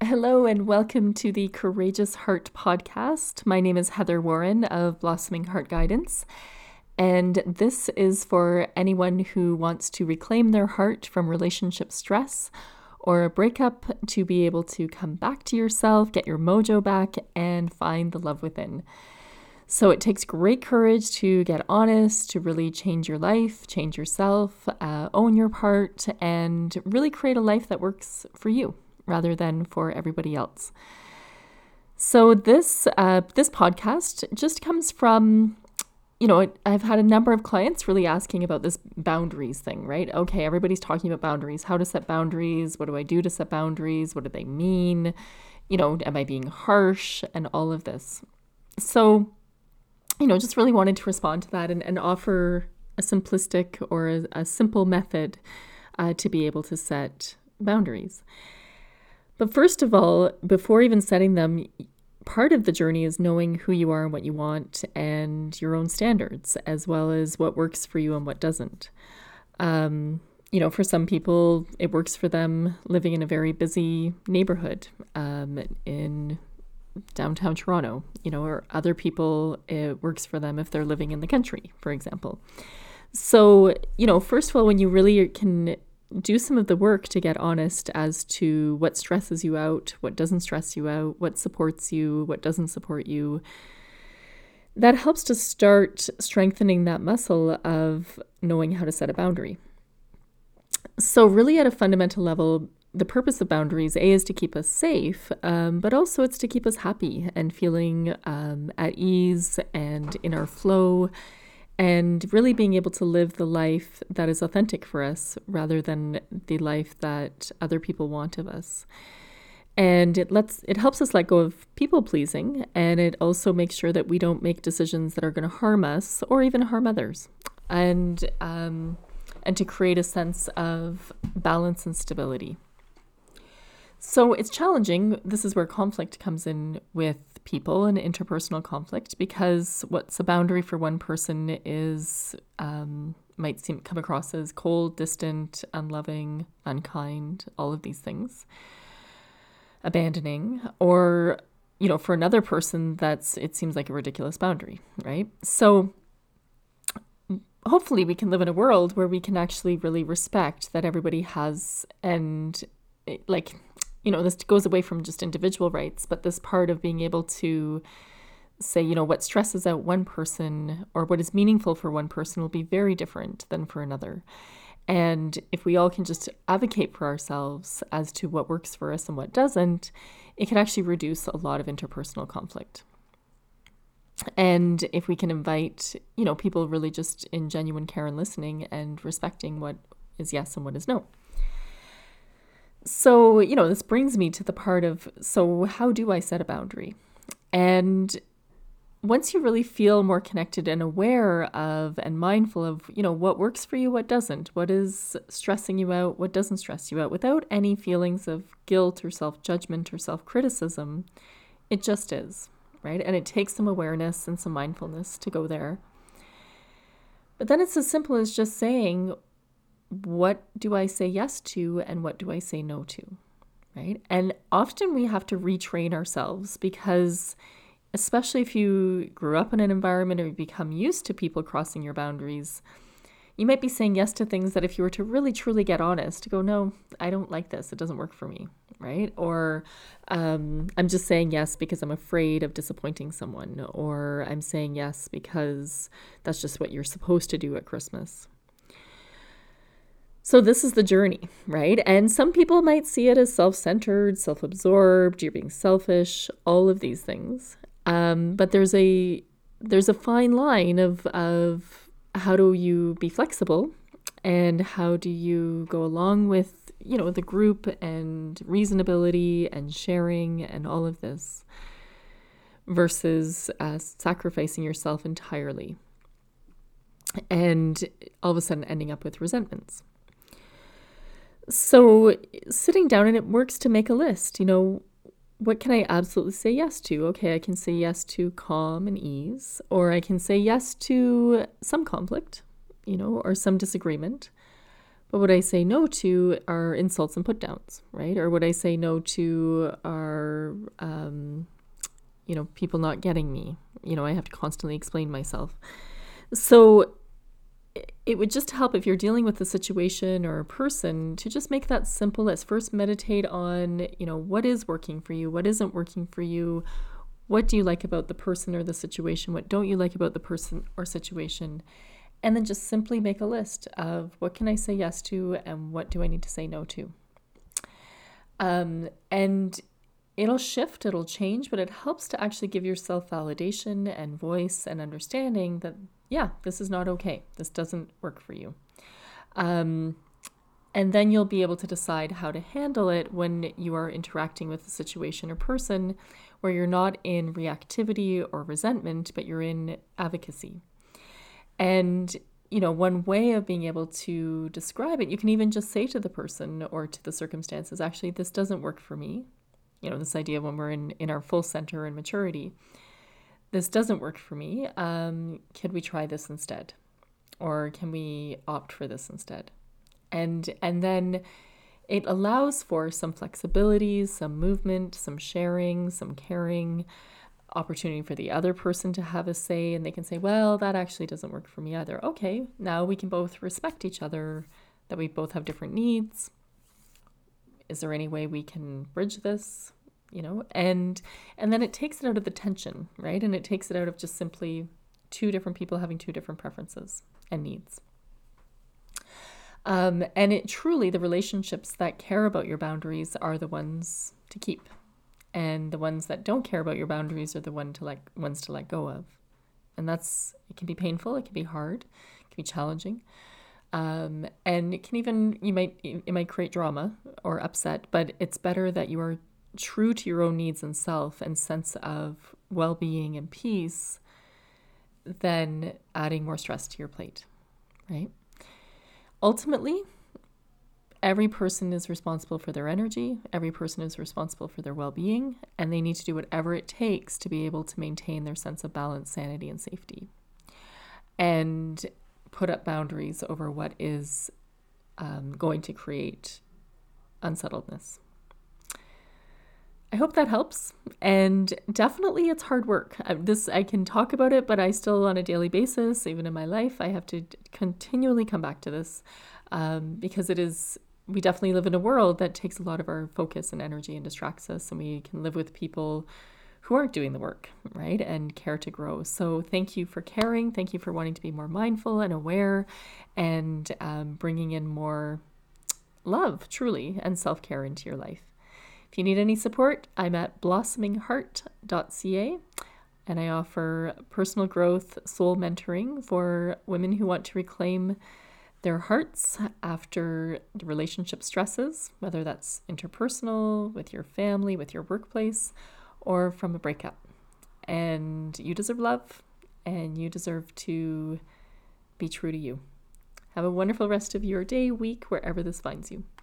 Hello and welcome to the Courageous Heart podcast. My name is Heather Warren of Blossoming Heart Guidance, and this is for anyone who wants to reclaim their heart from relationship stress or a breakup to be able to come back to yourself, get your mojo back, and find the love within. So it takes great courage to get honest, to really change your life, change yourself, own your part, and really create a life that works for you rather than for everybody else. So this podcast just comes from, I've had a number of clients really asking about this boundaries thing, right? Okay, everybody's talking about boundaries, how to set boundaries, what do I do to set boundaries, what do they mean, am I being harsh, and all of this. So, just really wanted to respond to that and offer a simplistic or a simple method to be able to set boundaries. But first of all, before even setting them, part of the journey is knowing who you are and what you want and your own standards, as well as what works for you and what doesn't. For some people, it works for them living in a very busy neighborhood in downtown Toronto, or other people, it works for them if they're living in the country, for example. So, first of all, when you really can do some of the work to get honest as to what stresses you out, what doesn't stress you out, what supports you, what doesn't support you, that helps to start strengthening that muscle of knowing how to set a boundary. So really at a fundamental level, the purpose of boundaries, A, is to keep us safe, but also it's to keep us happy and feeling at ease and in our flow, and really being able to live the life that is authentic for us rather than the life that other people want of us. And it helps us let go of people pleasing, and it also makes sure that we don't make decisions that are going to harm us or even harm others. And to create a sense of balance and stability. So it's challenging. This is where conflict comes in with people and interpersonal conflict, because what's a boundary for one person is might come across as cold, distant, unloving, unkind, all of these things, abandoning, or for another person it seems like a ridiculous boundary, right? So hopefully we can live in a world where we can actually really respect that everybody has, and this goes away from just individual rights, but this part of being able to say, what stresses out one person or what is meaningful for one person will be very different than for another. And if we all can just advocate for ourselves as to what works for us and what doesn't, it can actually reduce a lot of interpersonal conflict. And if we can invite, people really just in genuine care and listening and respecting what is yes and what is no. So, this brings me to the part of, so how do I set a boundary? And once you really feel more connected and aware of and mindful of, what works for you, what doesn't, what is stressing you out, what doesn't stress you out, without any feelings of guilt or self-judgment or self-criticism, it just is, right? And it takes some awareness and some mindfulness to go there. But then it's as simple as just saying, what do I say yes to and what do I say no to, right? And often we have to retrain ourselves, because especially if you grew up in an environment or you become used to people crossing your boundaries, you might be saying yes to things that if you were to really truly get honest, to go, no, I don't like this, it doesn't work for me, right? Or I'm just saying yes because I'm afraid of disappointing someone, or I'm saying yes because that's just what you're supposed to do at Christmas. So this is the journey, right? And some people might see it as self-centered, self-absorbed, you're being selfish, all of these things. But there's a fine line of how do you be flexible and how do you go along with, the group and reasonability and sharing and all of this versus sacrificing yourself entirely and all of a sudden ending up with resentments. So sitting down, and it works to make a list, what can I absolutely say yes to? Okay, I can say yes to calm and ease, or I can say yes to some conflict, or some disagreement. But what I say no to are insults and put downs, right? Or what I say no to are, people not getting me. I have to constantly explain myself. So it would just help if you're dealing with a situation or a person to just make that simple. Let's first meditate on, what is working for you, what isn't working for you, what do you like about the person or the situation, what don't you like about the person or situation, and then just simply make a list of what can I say yes to and what do I need to say no to. And it'll shift, it'll change, but it helps to actually give yourself validation and voice and understanding that, yeah, this is not okay. This doesn't work for you. And then you'll be able to decide how to handle it when you are interacting with a situation or person where you're not in reactivity or resentment, but you're in advocacy. And, one way of being able to describe it, you can even just say to the person or to the circumstances, actually, this doesn't work for me. This idea when we're in our full center and maturity, this doesn't work for me. Could we try this instead? Or can we opt for this instead? And then it allows for some flexibility, some movement, some sharing, some caring, opportunity for the other person to have a say, and they can say, well, that actually doesn't work for me either. Okay, now we can both respect each other, that we both have different needs. Is there any way we can bridge this? And then it takes it out of the tension, right? And it takes it out of just simply two different people having two different preferences and needs. And it truly, the relationships that care about your boundaries are the ones to keep. And the ones that don't care about your boundaries are the ones to let go of. And it can be painful, it can be hard, it can be challenging. And it can even, it might create drama or upset, but it's better that you are true to your own needs and self and sense of well-being and peace than adding more stress to your plate, right? Ultimately, every person is responsible for their energy. Every person is responsible for their well-being, and they need to do whatever it takes to be able to maintain their sense of balance, sanity, and safety, and put up boundaries over what is going to create unsettledness. I hope that helps. And definitely it's hard work. I can talk about it, but I still on a daily basis, even in my life, I have to continually come back to this because we definitely live in a world that takes a lot of our focus and energy and distracts us, and we can live with people who aren't doing the work, right? And care to grow. So thank you for caring. Thank you for wanting to be more mindful and aware and bringing in more love, truly, and self-care into your life. If you need any support, I'm at blossomingheart.ca, and I offer personal growth, soul mentoring for women who want to reclaim their hearts after the relationship stresses, whether that's interpersonal, with your family, with your workplace, or from a breakup. And you deserve love, and you deserve to be true to you. Have a wonderful rest of your day, week, wherever this finds you.